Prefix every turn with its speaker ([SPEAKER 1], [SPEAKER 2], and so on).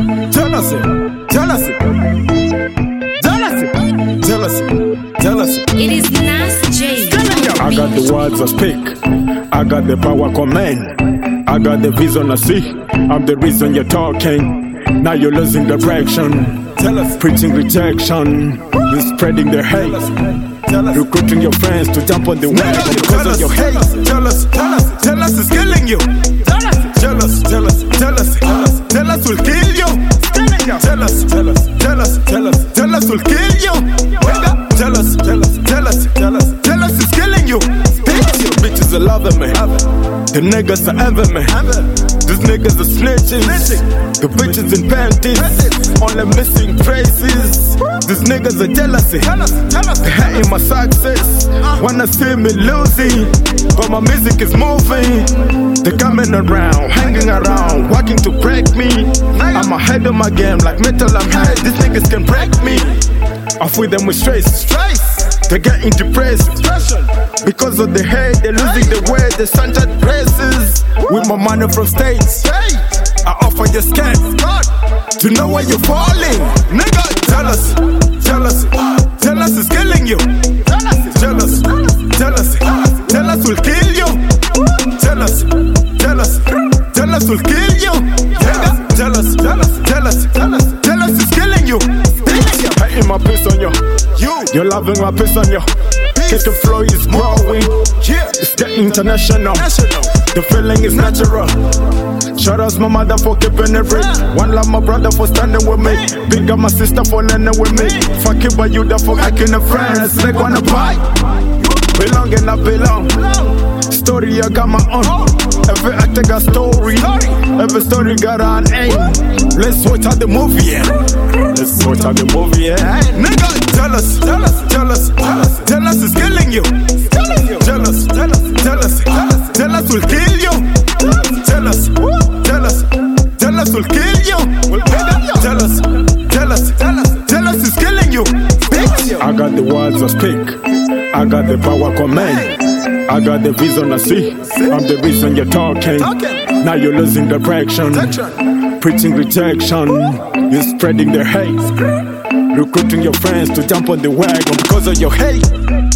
[SPEAKER 1] jealousy, jealousy, jealousy, jealousy, jealousy.
[SPEAKER 2] It is Nas J.
[SPEAKER 1] I got the words I speak, I got the power command, I got the vision I see. I'm the reason you're talking. Now you're losing direction. Preaching rejection, you're spreading the hate, recruiting your friends to jump on the wagon because of your hate.
[SPEAKER 3] Jealous, jealous, jealous is killing you. Jealous, jealous, jealous, jealous will kill you. Jealous, jealous, jealous, jealous, jealous will kill you. Jealous, jealous, jealous, jealous, jealous is killing you.
[SPEAKER 1] Bitches are loving me, the niggas are envy me. These niggas are snitches, the bitches in panties, only missing traces. These niggas are jealousy, they hating my success, wanna see me losing, but my music is moving. They're coming around, hanging around, working to break me. I'm ahead of my game like metal, I'm high. These niggas can break me. I feed them with stress. They're getting depressed because of the hate. They're losing the way. They sunshine places with my money from states. I offer you scan to know where you're falling.
[SPEAKER 3] Nigga, jealous, jealous, jealous is killing you. Jealous, jealous, jealous will kill you. Jealous, jealous, jealous will kill you. Jealous, jealous, jealous, jealous, jealous is killing you.
[SPEAKER 1] Hating my piss on you. You're loving my piss on you. Get the flow is growing. It's the international. The feeling is natural. Shout out my mother for keeping it real. One love my brother for standing with me. Big up my sister for learning with me. Fuck it, but you the for acting the friends. They wanna buy. Belong and I belong. Story I got my own. Every actor got story. Every story got an aim. Let's watch out the movie, yeah. Let's watch out the movie, yeah.
[SPEAKER 3] Nigga, jealous, jealous, jealous, jealous, jealous is killing you. Jealous, jealous, jealous, jealous will kill you. Jealous, jealous, jealous will kill you. Jealous, jealous, jealous is killing you.
[SPEAKER 1] I got the words I speak, I got the power command, I got the vision I see. I'm the reason you're talking. Now you're losing direction. Preaching rejection, you're spreading the hate, recruiting your friends to jump on the wagon because of your hate.